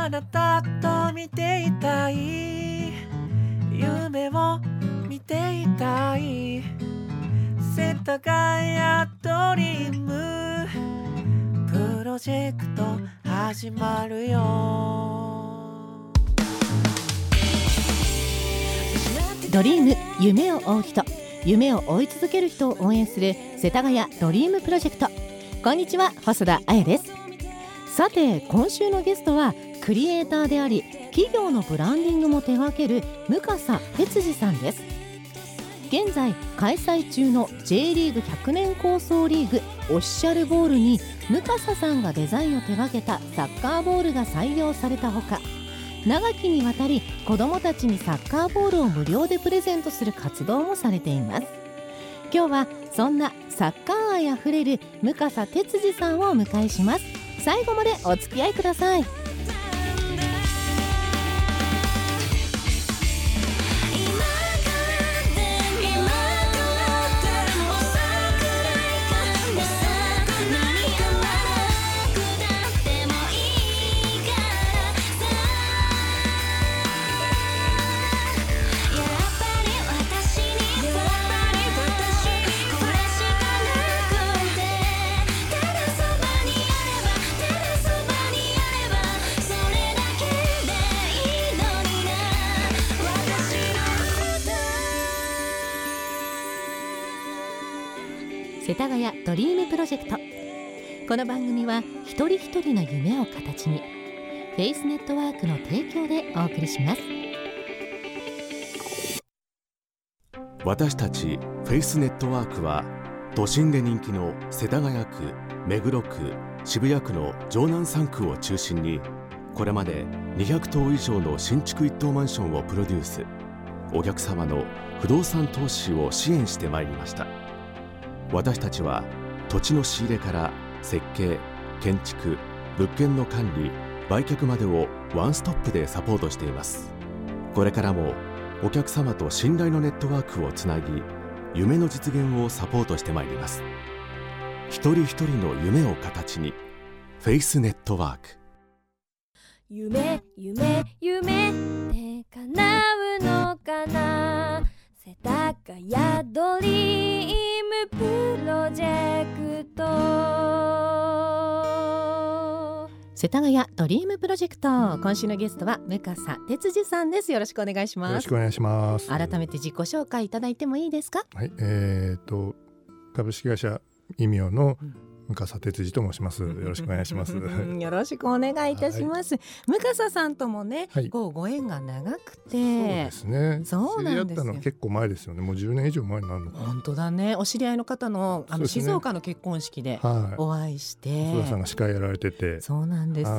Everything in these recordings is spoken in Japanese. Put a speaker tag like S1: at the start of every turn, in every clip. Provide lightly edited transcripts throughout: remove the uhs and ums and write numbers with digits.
S1: あなたと見ていたい夢を見ていたい世田谷ドリームプロジェクト始まるよ。
S2: ドリーム、夢を追う人、夢を追い続ける人を応援する世田谷ドリームプロジェクト。こんにちは、細田彩です。さて、今週のゲストはクリエイターであり企業のブランディングも手掛ける向笠哲司さんです。現在開催中の J リーグ100年構想リーグオフィシャルボールに向笠さんがデザインを手掛けたサッカーボールが採用されたほか、長きにわたり子どもたちにサッカーボールを無料でプレゼントする活動もされています。今日はそんなサッカー愛あふれる向笠哲司さんをお迎えします。最後までお付き合いください。世田谷ドリームプロジェクト。この番組は一人一人の夢を形にフェイスネットワークの提供でお送りします。
S3: 私たちフェイスネットワークは都心で人気の世田谷区、目黒区、渋谷区の城南3区を中心にこれまで200棟以上の新築一棟マンションをプロデュース、お客様の不動産投資を支援してまいりました。私たちは土地の仕入れから設計、建築、物件の管理、売却までをワンストップでサポートしています。これからもお客様と信頼のネットワークをつなぎ、夢の実現をサポートしてまいります。一人一人の夢を形にフェイスネットワーク。
S4: 夢夢夢って叶うのかな。世田谷ドリームプロジェクト。
S2: 世田谷ドリームプロジェクト、今週のゲストは向笠哲司さんです。よろしくお願いします。
S5: よろしくお願いします。
S2: 改めて自己紹介いただいてもいいですか？
S5: はい、株式会社イミオの向笠哲司と申します。よろしくお願いします
S2: よろしくお願いいたします、向笠さんともね、
S5: はい、
S2: ご縁が長くて。
S5: そうですね。
S2: そうなんですよ。
S5: 知り合ったのは結構前ですよね。もう10年以上前になるのかな。
S2: 本当だね。お知り合いの方の、
S5: ね、
S2: 静岡の結婚式でお会いして、
S5: 細田さんが司会やられてて。
S2: そうなんです、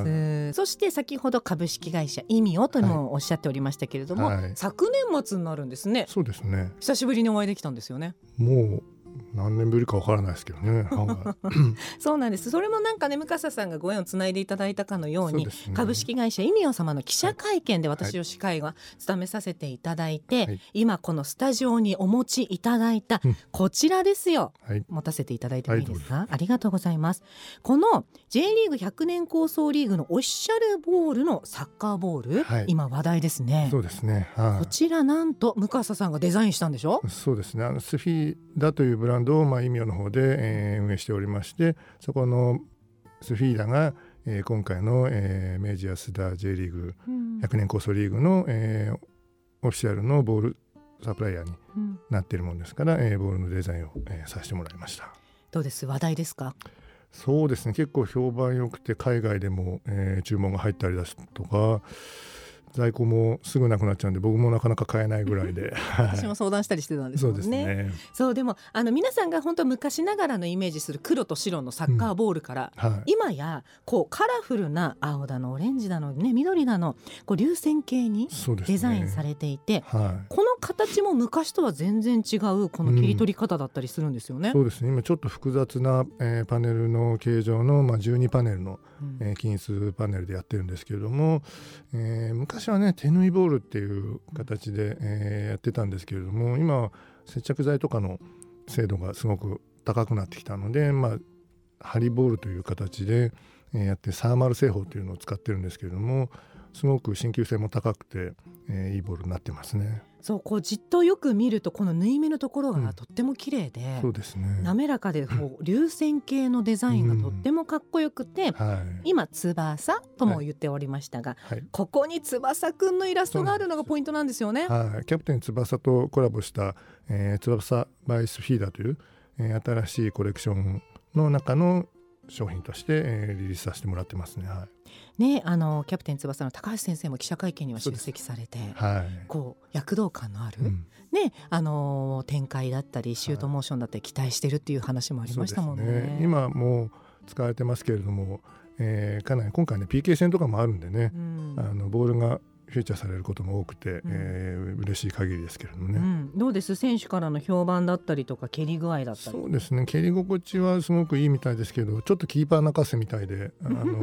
S2: そして先ほど株式会社イミオともおっしゃっておりましたけれども、昨年末になるんですね。
S5: そうですね。
S2: 久しぶりにお会いできたんですよね。
S5: もう何年ぶりかわからないですけどね
S2: そうなんです。それもなんかね、向笠さんがご縁をつないでいただいたかのように、株式会社イミオ様の記者会見で私を司会は務めさせていただいて、今このスタジオにお持ちいただいたこちらですよ、持たせていただいてもいいですか？ありがとうございます。この J リーグ100年構想リーグのオフィシャルボールのサッカーボール、今話題ですね。
S5: そうですね、
S2: こちらなんと向笠さんがデザインしたんでしょ？
S5: そうですね。スフィーダというブランドを、イミオの方で、運営しておりまして、そこのスフィーダが、今回の、明治安田 J リーグ100年構想リーグの、オフィシャルのボールサプライヤーになっているものですから、ボールのデザインを、させてもらいました。
S2: どうです？話題ですか？
S5: そうですね。結構評判良くて、海外でも、注文が入ったりだとか、在庫もすぐなくなっちゃうんで、僕もなかなか買えないぐらいで
S2: 私も相談したりしてたんですもんね。
S5: そうですね。
S2: そうでも皆さんが本当昔ながらのイメージする黒と白のサッカーボールから、今やこうカラフルな青だのオレンジだの、ね、緑だのこう流線形にデザインされていて、この形も昔とは全然違うこの切り取り方だったりするんですよね。
S5: そうですね。今ちょっと複雑な、パネルの形状の、12パネルの、均一パネルでやってるんですけれども、昔はね、手縫いボールっていう形で、やってたんですけれども、今は接着剤とかの精度がすごく高くなってきたので、針ボールという形で、 やってサーマル製法というのを使ってるんですけれども、すごく伸球性も高くて、いいボールになってますね。
S2: そうこうじっとよく見るとこの縫い目のところがとっても綺麗で、
S5: そうですね。
S2: 滑らかでこう流線形のデザインがとってもかっこよくて、
S5: はい、
S2: 今翼とも言っておりましたが、
S5: はい、
S2: ここに翼くんのイラストがあるのがポイントなんですよね。
S5: はい、キャプテン翼とコラボした、翼バイスフィーダーという、新しいコレクションの中の商品として、リリースさせてもらってますね。はい、
S2: ね、キャプテン翼の高橋先生も記者会見には出席されて、
S5: はい、
S2: こう躍動感のある、ね、展開だったりシュートモーションだったり期待してるっていう話もありましたもん ね。
S5: 今もう使われてますけれども、かなり今回ね PK 戦とかもあるんでね、ボールがフィーチャーされることも多くて、嬉しい限りですけれどもね、
S2: どうです選手からの評判だったりとか蹴り具合だったり。
S5: そうですね、蹴り心地はすごくいいみたいですけど、ちょっとキーパー泣かせみたいで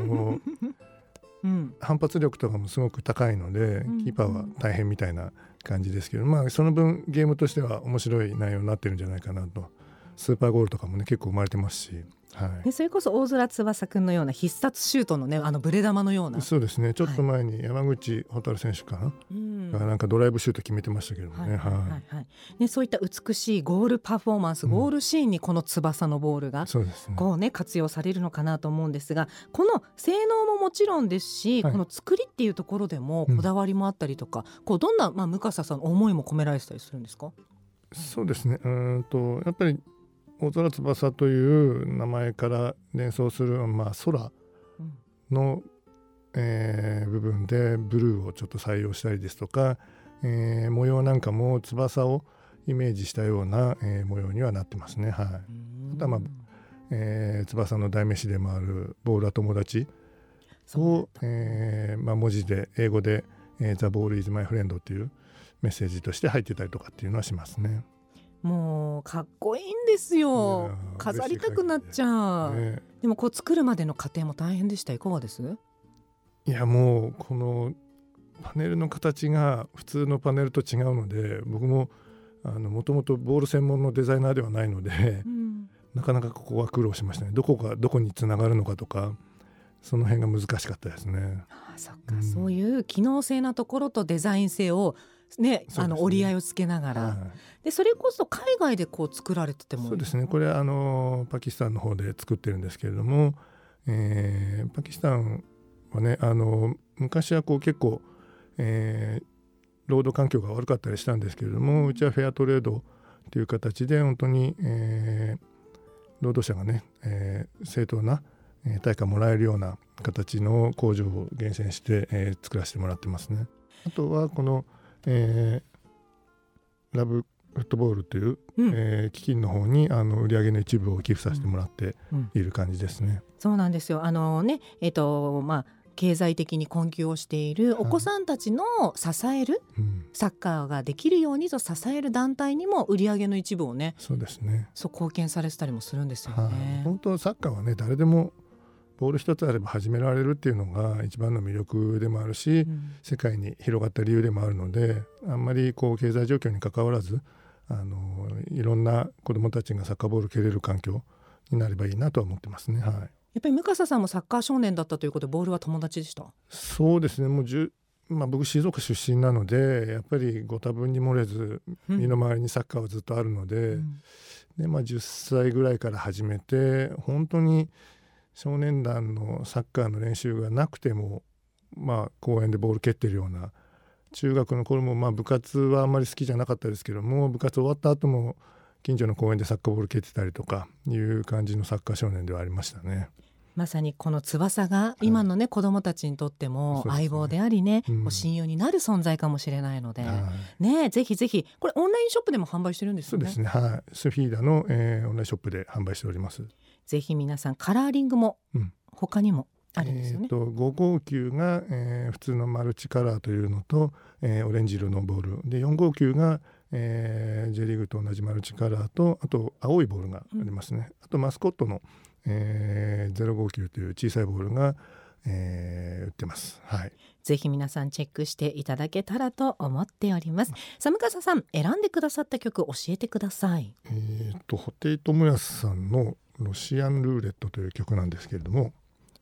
S5: 反発力とかもすごく高いので、キーパーは大変みたいな感じですけど、その分ゲームとしては面白い内容になってるんじゃないかなと。スーパーゴールとかもね結構生まれてますし、はい、
S2: それこそ大空翼くんのような必殺シュートのねブレ玉のような。
S5: そうですね、ちょっと前に山口蛍選手かな、なんかドライブシュート決めてましたけどもね、そういった美しいゴールパフォーマンス、ゴールシーンにこの翼のボールがこうね活用されるのかなと思うんですが、この性能ももちろんですし、この作りっていうところでもこだわりもあったりとか、こうどんな、向笠さんの思いも込められてたりするんですか？ そうですね、やっぱり大空翼という名前から連想する、空の、部分でブルーをちょっと採用したりですとか、模様なんかも翼をイメージしたような、模様にはなってますね。はい、あとは、翼の代名詞でもあるボールは友達を、文字で英語で、The ball is my friend というメッセージとして入ってたりとかっていうのはしますね。
S2: もうかっこいいんですよ。飾りたくなっちゃう、でもこう作るまでの過程も大変でした。いかがです？
S5: いや、もうこのパネルの形が普通のパネルと違うので、僕ももともとボール専門のデザイナーではないので、なかなかここは苦労しましたね。どこがどこにつながるのかとか、その辺が難しかったですね。
S2: そっか、そういう機能性なところとデザイン性をね、折り合いをつけながら、でそれこそ海外でこう作られてても。
S5: そうですね、これパキスタンの方で作ってるんですけれども、パキスタンはね昔はこう結構、労働環境が悪かったりしたんですけれども、うちはフェアトレードという形で本当に、労働者がね、正当な対価もらえるような形の工場を厳選して、作らせてもらってますね。あとはこのラブフットボールという、基金の方に売上の一部を寄付させてもらっている感じですね。
S2: そうなんですよ。経済的に困窮をしているお子さんたちの支える、サッカーができるようにと支える団体にも売上の一部をね、
S5: そうですね、
S2: 貢献されてたりもするんですよね。
S5: 本当サッカーはね、誰でもボール一つあれば始められるっていうのが一番の魅力でもあるし、世界に広がった理由でもあるので、あんまりこう経済状況に関わらずいろんな子どもたちがサッカーボール蹴れる環境になればいいなとは思ってますね。はい、
S2: やっぱり向笠さんもサッカー少年だったということで、ボールは友達でした？そうですね、
S5: もう僕静岡出身なので、やっぱりご多分に漏れず身の回りにサッカーはずっとあるので、10歳ぐらいから始めて、本当に少年団のサッカーの練習がなくても、公園でボール蹴ってるような、中学の頃も部活はあんまり好きじゃなかったですけども、部活終わった後も近所の公園でサッカーボール蹴ってたりとかいう感じのサッカー少年ではありましたね。
S2: まさにこの翼が今のね、子どもたちにとっても相棒でありね、親友になる存在かもしれないので、ぜひぜひこれオンラインショップでも販売してるんですよね。
S5: そうですね、はい、スフィーダの、オンラインショップで販売しております。
S2: ぜひ皆さん、カラーリングも他にもあるんですよね。
S5: 559が、普通のマルチカラーというのと、オレンジ色のボールで、459が、J リーグと同じマルチカラーと、あと青いボールがありますね。あとマスコットの、059という小さいボールが、売ってます。はい、
S2: ぜひ皆さんチェックしていただけたらと思っております。向笠さん、選んでくださった曲教えてください。
S5: 布袋寅泰さんのロシアンルーレットという曲なんですけれども、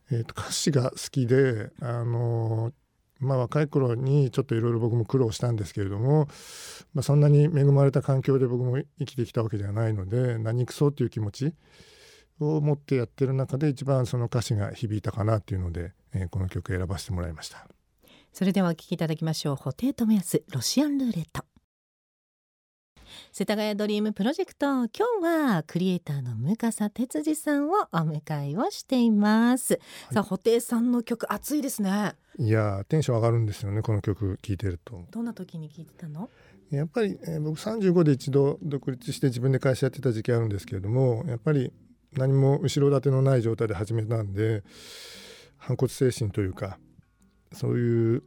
S5: 歌詞が好きで、若い頃にちょっといろいろ僕も苦労したんですけれども、そんなに恵まれた環境で僕も生きてきたわけではないので、何くそっていう気持ちを持ってやってる中で一番その歌詞が響いたかなっていうので、この曲選ばせてもらいました。
S2: それではお聴きいただきましょう。布袋寅泰、ロシアンルーレット。世田谷ドリームプロジェクト、今日はクリエイターの向笠哲司さんをお迎えをしています、さあ布袋さんの曲熱いですね。
S5: いやテンション上がるんですよね、この曲聴いてると。
S2: どんな時に聴いてたの？
S5: やっぱり、僕35で一度独立して自分で会社やってた時期あるんですけれども、やっぱり何も後ろ盾のない状態で始めたんで、反骨精神というかそういう、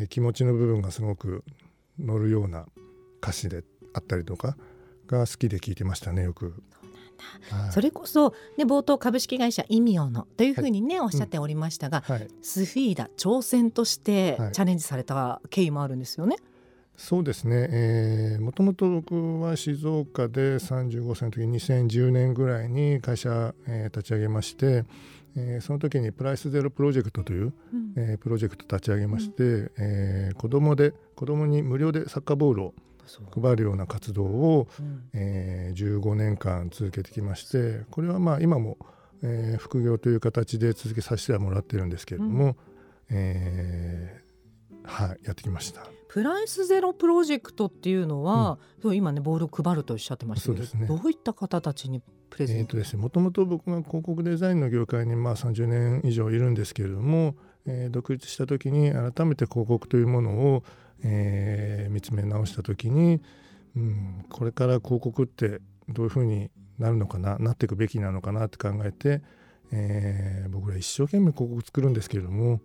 S5: 気持ちの部分がすごく乗るような歌詞であったりとかが好きで聴いてましたね、よく。
S2: それこそ、ね、冒頭株式会社イミオのというふうにね、おっしゃっておりましたが、スフィーダ挑戦としてチャレンジされた経緯もあるんですよね。
S5: そうですね、もともと僕は静岡で35歳の時に2010年ぐらいに会社、立ち上げまして、その時にプライスゼロプロジェクトという、プロジェクト立ち上げまして、子供に無料でサッカーボールを配るような活動を、15年間続けてきまして、これは今も、副業という形で続けさせてはもらってるんですけれども、やってきました。
S2: プライスゼロプロジェクトっていうのは、今ねボールを配るとおっしゃってましたけど、そうですね、どういった方たちにプレゼント？
S5: もともと僕が広告デザインの業界に30年以上いるんですけれども、独立した時に改めて広告というものを、見つめ直した時に、これから広告ってどういうふうになるのかな、なっていくべきなのかなって考えて、僕ら一生懸命広告作るんですけれども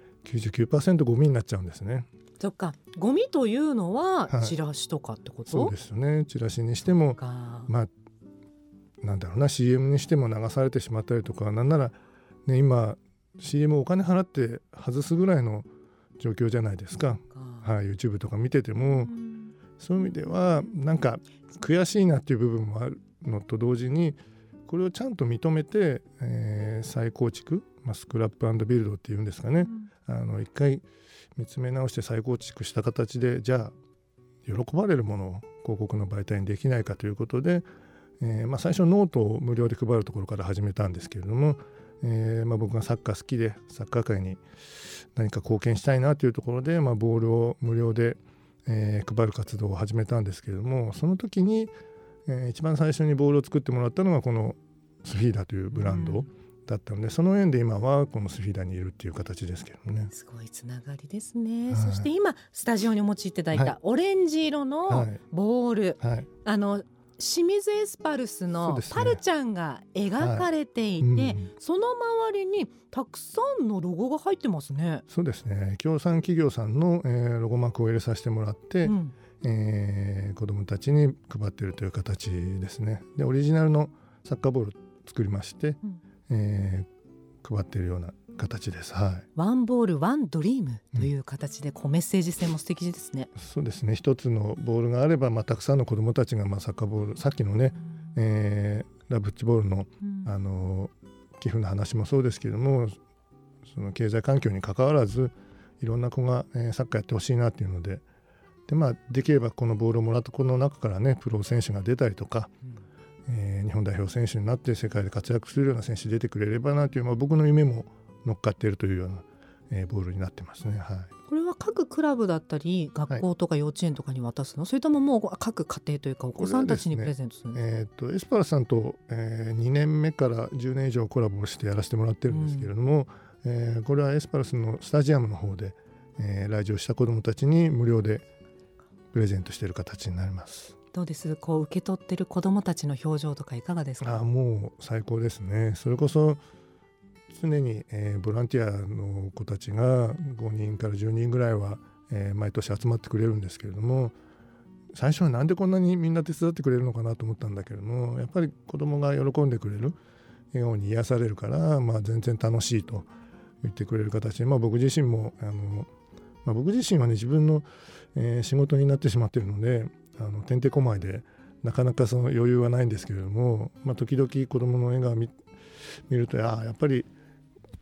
S5: 99% ゴミになっちゃうんですね。
S2: そっか、ゴミというのはチラシとかってこと？
S5: そうですよね。チラシにしてもなんだろうな、 CM にしても流されてしまったりとか、なんなら、ね、今 CM お金払って外すぐらいの状況じゃないですか。YouTube とか見てても、そういう意味ではなんか悔しいなっていう部分もあるのと同時に、これをちゃんと認めて、再構築、スクラップ&ビルドっていうんですかね、一回見つめ直して再構築した形で、じゃあ喜ばれるものを広告の媒体にできないかということで、最初ノートを無料で配るところから始めたんですけれども、僕がサッカー好きでサッカー界に何か貢献したいなというところで、ボールを無料で、配る活動を始めたんですけれども、その時に、一番最初にボールを作ってもらったのがこのスフィーダというブランドだったので、その縁で今はこのスフィーダにいるっていう形ですけどね。
S2: すごいつながりですね。そして今スタジオにお持ちいただいたオレンジ色のボール、清水エスパルスのパルちゃんが描かれていて、その周りにたくさんのロゴが入ってますね。
S5: そうですね、協賛企業さんの、ロゴマークを入れさせてもらって、子どもたちに配っているという形ですね。でオリジナルのサッカーボール作りまして、配っているような形です。
S2: ワンボールワンドリームという形で、メッセージ性も素敵ですね。
S5: そうですね、一つのボールがあれば、たくさんの子どもたちが、サッカーボール、さっきのね、ラブッチボールの、寄付の話もそうですけれども、その経済環境に関わらずいろんな子が、サッカーやってほしいなっていうので、できればこのボールをもらった子の中からね、プロ選手が出たりとか、日本代表選手になって世界で活躍するような選手出てくれればなという、僕の夢も乗っかっているというような、ボールになってますね。
S2: これは各クラブだったり学校とか幼稚園とかに渡すの、それとももう各家庭というかお子さんたちにプレゼントするの？
S5: エスパルさんと、2年目から10年以上コラボをしてやらせてもらってるんですけれども、これはエスパルスのスタジアムの方で、来場した子どもたちに無料でプレゼントしている形になります。
S2: どうです？受け取ってる子どもたちの表情とかいかがですか？
S5: もう最高ですね。それこそ常に、ボランティアの子たちが5人から10人ぐらいは、毎年集まってくれるんですけれども、最初はなんでこんなにみんな手伝ってくれるのかなと思ったんだけれども、やっぱり子どもが喜んでくれる、笑顔に癒されるから、全然楽しいと言ってくれる形で、僕自身も僕自身はね、自分の、仕事になってしまっているので、てんてこまいでなかなかその余裕はないんですけれども、時々子どもの笑顔を見ると、やっぱり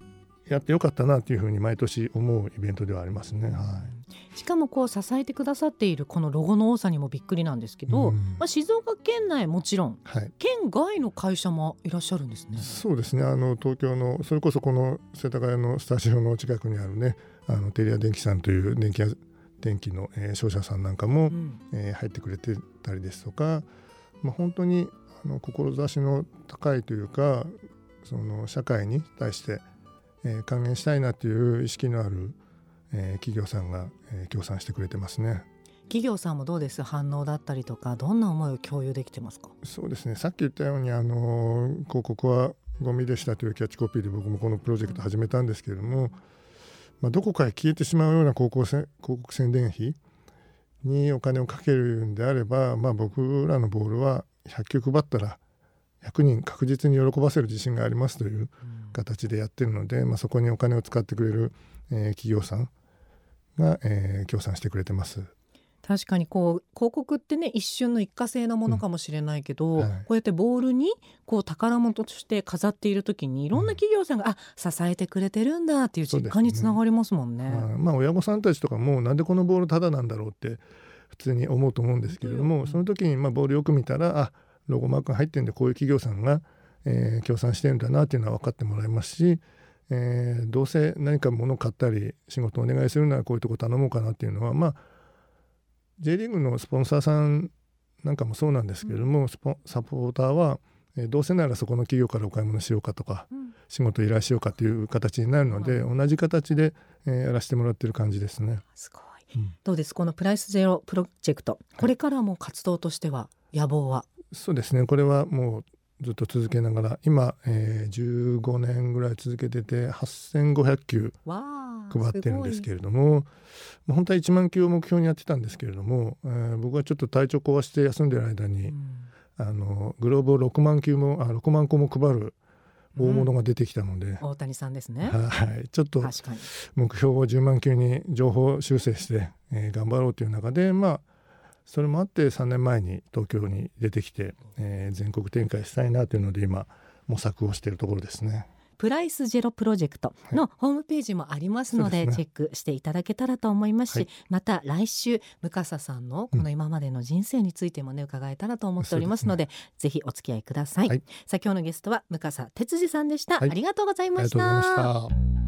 S5: やってよかったなというふうに毎年思うイベントではありますね。
S2: しかもこう支えてくださっているこのロゴの多さにもびっくりなんですけど、静岡県内もちろん、県外の会社もいらっしゃるんですね。
S5: そうですね、東京のそれこそこの世田谷のスタジオの近くにあるね、テリア電機さんという電気の、商社さんなんかも、入ってくれてたりですとか、本当に志の高いというか、その社会に対して、還元したいなという意識のある、企業さんが、協賛してくれてますね。
S2: 企業さんもどうです？反応だったりとか、どんな思いを共有できてますか？
S5: そうですね、さっき言ったように広告はゴミでしたというキャッチコピーで僕もこのプロジェクト始めたんですけれども、どこかへ消えてしまうような広告宣伝費にお金をかけるんであれば、僕らのボールは100球配ったら100人確実に喜ばせる自信がありますという形でやってるので、そこにお金を使ってくれる、企業さんが、協賛してくれてます。
S2: 確かにこう広告ってね、一瞬の一過性のものかもしれないけど、こうやってボールにこう宝物として飾っている時にいろんな企業さんが、支えてくれてるんだっていう実感につながりますもんね。
S5: 親御さんたちとかもなんでこのボールタダなんだろうって普通に思うと思うんですけれども、その時にボールよく見たら、ロゴマークが入ってるんでこういう企業さんが、協賛してるんだなっていうのは分かってもらえますし、どうせ何か物を買ったり仕事をお願いするならこういうとこ頼もうかなっていうのは、J リーグのスポンサーさんなんかもそうなんですけれども、サポーターは、どうせならそこの企業からお買い物しようかとか、仕事依頼しようかという形になるので、同じ形で、やらせてもらってる感じですね。
S2: すごい、どうですこのプライスゼロプロジェクト、これからも活動としては野望は？
S5: そうですね、これはもうずっと続けながら今、15年ぐらい続けてて8500球配ってるんですけれども、本当は1万球を目標にやってたんですけれども、僕はちょっと体調壊して休んでる間に、グローブを6万個も配る大物が出てきたので、
S2: 大谷さんですね。
S5: ちょっと目標を10万球に情報修正して、頑張ろうという中で、それもあって3年前に東京に出てきて、全国展開したいなというので今模索をしているところですね。
S2: プライスゼロプロジェクトのホームページもありますので、チェックしていただけたらと思いますし、また来週向笠さんのこの今までの人生についてもね、伺えたらと思っておりますので、ぜひお付き合いください。今日のゲストは向笠哲司さんでした。ありがとうございました。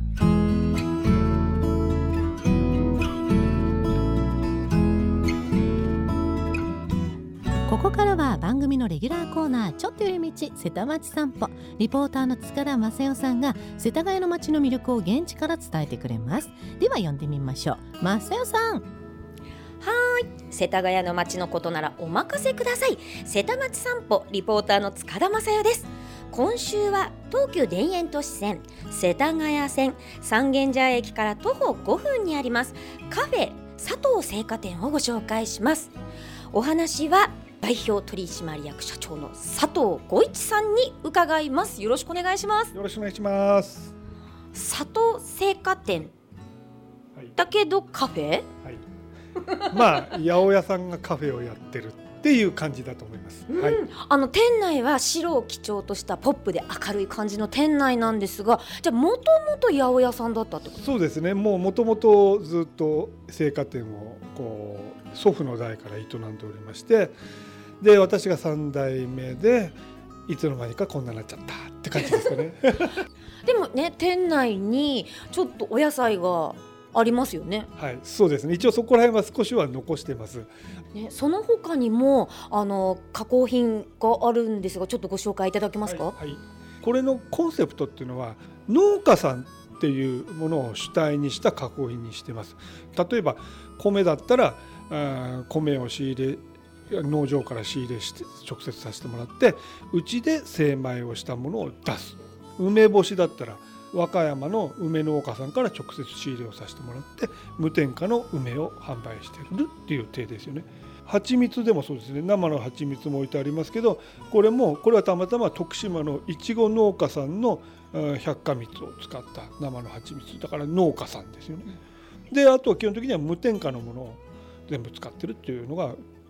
S2: ここからは番組のレギュラーコーナー、ちょっと寄り道瀬田町散歩。リポーターの塚田正代さんが世田谷の街の魅力を現地から伝えてくれます。では呼んでみましょう。正代さん。
S6: 世田谷の街のことならお任せください。瀬田町散歩リポーターの塚田正代です。今週は東急田園都市線世田谷線三軒茶屋駅から徒歩5分にありますカフェ佐藤製菓店をご紹介します。お話は代表取締役社長の佐藤吾一さんに伺います。よろしくお願いします。
S7: よろしくお願いします。
S6: 佐藤製菓店、だけどカフェ、
S7: 八百屋さんがカフェをやってるっていう感じだと思います。
S6: 店内は白を基調としたポップで明るい感じの店内なんですが、じゃあもともと八百屋さんだったってことですか？
S7: そうですね、もともとずっと製菓店を祖父の代から営んでおりまして、で私が3代目でいつの間にかこんなになっちゃったって感じですかね。
S6: でもね、店内にちょっとお野菜がありますよね。
S7: そうですね、一応そこら辺は少しは残してます、
S6: その他にも加工品があるんですが、ちょっとご紹介いただけますか？
S7: これのコンセプトっていうのは農家さんっていうものを主体にした加工品にしてます。例えば米だったら米を仕入れ農場から仕入れして直接させてもらって、うちで精米をしたものを出す。梅干しだったら和歌山の梅農家さんから直接仕入れをさせてもらって無添加の梅を販売してるっていう体ですよね。蜂蜜でもそうですね、生の蜂蜜も置いてありますけど、これはたまたま徳島のいちご農家さんの百花蜜を使った生の蜂蜜だから農家さんですよね。であとは基本的には無添加のものを全部使ってるっていうのが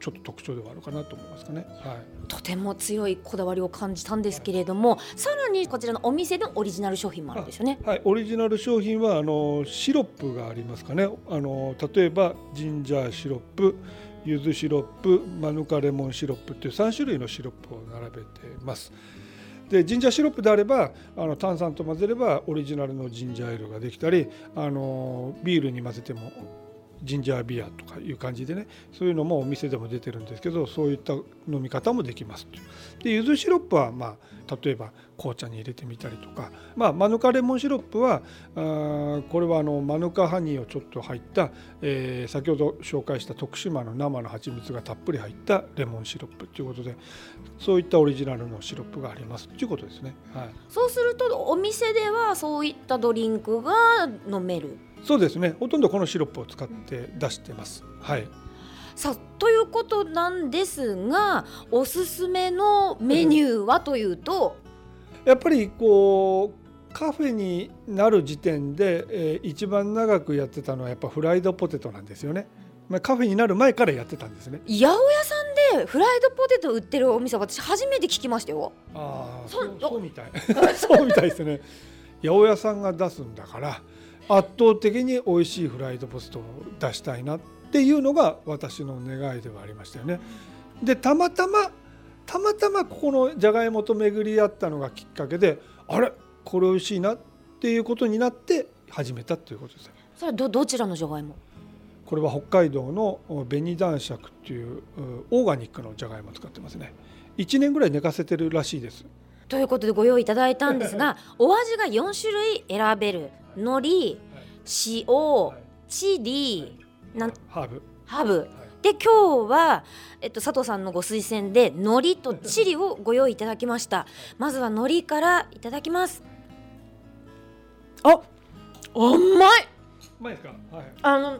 S7: ちょっと特徴ではあるかなと思いますかね。はい、
S6: とても強いこだわりを感じたんですけれども、さらにこちらのお店でのオリジナル商品もあるんですよね。
S7: はい、オリジナル商品はシロップがありますかね。例えばジンジャーシロップ、柚子シロップ、マヌカレモンシロップという3種類のシロップを並べています。でジンジャーシロップであれば炭酸と混ぜればオリジナルのジンジャーエールができたり、ビールに混ぜてもジンジャービアとかいう感じでね、そういうのもお店でも出てるんですけど、そういった飲み方もできます。で柚子シロップは、例えば紅茶に入れてみたりとか、マヌカレモンシロップはこれはマヌカハニーをちょっと入った、先ほど紹介した徳島の生の蜂蜜がたっぷり入ったレモンシロップということで、そういったオリジナルのシロップがありますということですね。はい、
S6: そうするとお店ではそういったドリンクが飲める。
S7: そうですね、ほとんどこのシロップを使って出してます。はい、
S6: さあということなんですが、おすすめのメニューはというと、
S7: やっぱりこうカフェになる時点で、一番長くやってたのはやっぱフライドポテトなんですよね。カフェになる前からやってたんですね。
S6: 八百屋さんでフライドポテト売ってるお店、私初めて聞きましたよ。
S7: そうみたいそうみたいですね。八百屋さんが出すんだから圧倒的に美味しいフライドポテトを出したいなっていうのが私の願いではありましたよね。でたまたまここのじゃがいもと巡り合ったのがきっかけで、あれこれ美味しいなっていうことになって始めたということです。
S6: それはどちらのじゃがいも？
S7: これは北海道の紅男爵っていうオーガニックのじゃがいもを使ってますね。1年ぐらい寝かせてるらしいです。と
S6: いうことでご用意いただいたんですがお味が4種類選べる。海苔、塩、チリ、
S7: ハ
S6: ーブで、今日は、佐藤さんのご推薦で海苔とチリをご用意いただきました。まずは海苔からいただきます。あ、甘い。
S7: うまいですか？
S6: はい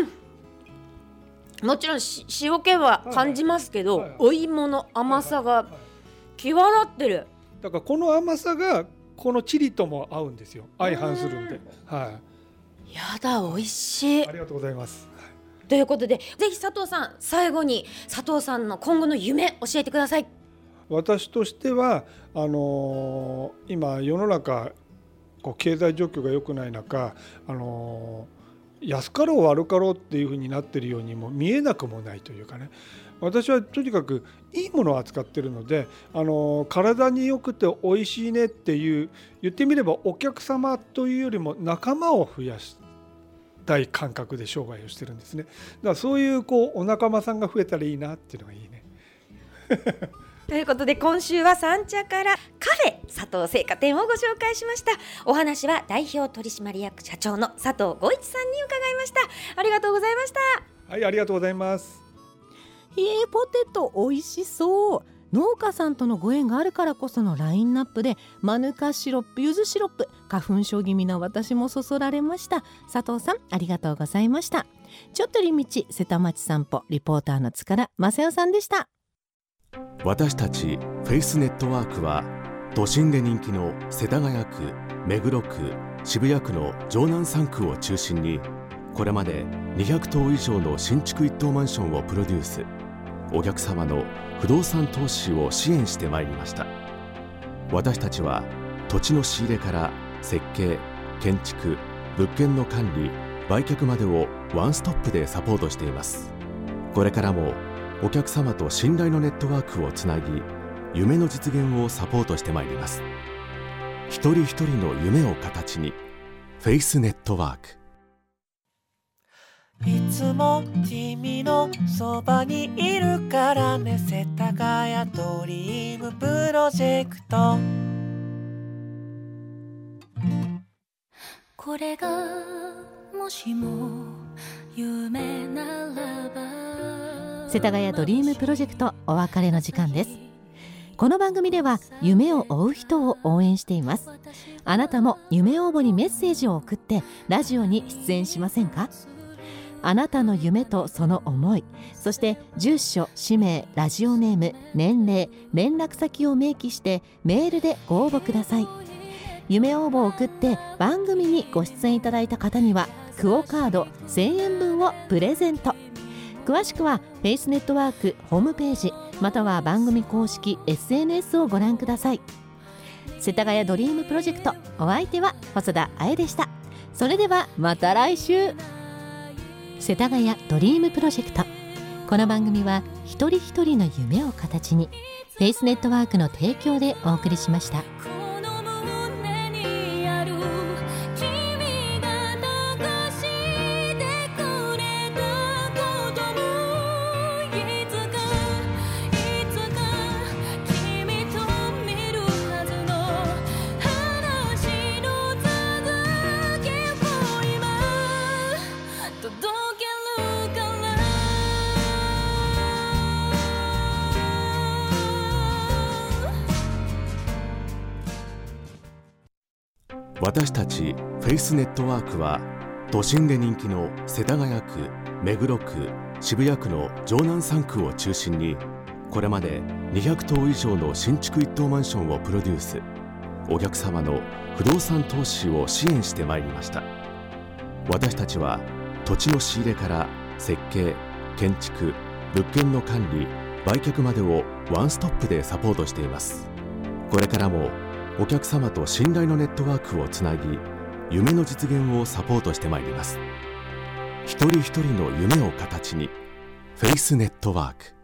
S6: 、もちろん塩気は感じますけど、お芋の甘さが際立ってる。
S7: だからこの甘さがこのチリとも合うんですよ。相反するんで。はい。
S6: やだ、美味しい。
S7: ありがとうございます。
S6: ということで、ぜひ佐藤さん、最後に佐藤さんの今後の夢教えてください。
S7: 私としては今世の中経済状況が良くない中、安かろう悪かろうっていう風になってるようにも見えなくもないというかね。私はとにかくいいものを扱ってるので、体に良くて美味しいねっていう、言ってみればお客様というよりも仲間を増やしたい感覚で商売をしてるんですね。だからそういうお仲間さんが増えたらいいなっていうのがいいね。
S6: ということで今週は三茶からカフェ佐藤製菓店をご紹介しました。お話は代表取締役社長の佐藤吾一さんに伺いました。ありがとうございました。
S7: はい、ありがとうございます。
S2: ポテト美味しそう。農家さんとのご縁があるからこそのラインナップで、マヌカシロップ、柚子シロップ、花粉症気味な私もそそられました。佐藤さん、ありがとうございました。ちょっとり道瀬田町散歩リポーターの塚田正代さんでした。
S3: 私たちフェイスネットワークは都心で人気の世田谷区、目黒区、渋谷区の城南3区を中心にこれまで200棟以上の新築一棟マンションをプロデュース、お客様の不動産投資を支援してまいりました。私たちは土地の仕入れから設計、建築、物件の管理、売却までをワンストップでサポートしています。これからもお客様と信頼のネットワークをつなぎ、夢の実現をサポートしてまいります。一人一人の夢を形に、フェイスネットワーク。
S1: いつも君のそばにいるからね、世田谷ドリームプロジェクト。
S8: これがもしも夢ならば。
S2: 世田谷ドリームプロジェクト、お別れの時間です。この番組では夢を追う人を応援しています。あなたも夢応募にメッセージを送ってラジオに出演しませんか？あなたの夢とその思い、そして住所、氏名、ラジオネーム、年齢、連絡先を明記してメールでご応募ください。夢応募を送って番組にご出演いただいた方にはクオカード1000円分をプレゼント。 詳しくはフェイスネットワークホームページまたは番組公式 SNS をご覧ください。世田谷ドリームプロジェクト、お相手は細田彩でした。それではまた来週。世田谷ドリームプロジェクト、この番組は一人一人の夢を形にフェイスネットワークの提供でお送りしました。
S3: 私たちフェイスネットワークは都心で人気の世田谷区、目黒区、渋谷区の城南3区を中心にこれまで200棟以上の新築一棟マンションをプロデュース、お客様の不動産投資を支援してまいりました。私たちは土地の仕入れから設計、建築、物件の管理、売却までをワンストップでサポートしています。これからもお客様と信頼のネットワークをつなぎ、夢の実現をサポートしてまいります。一人一人の夢を形に、フェイスネットワーク。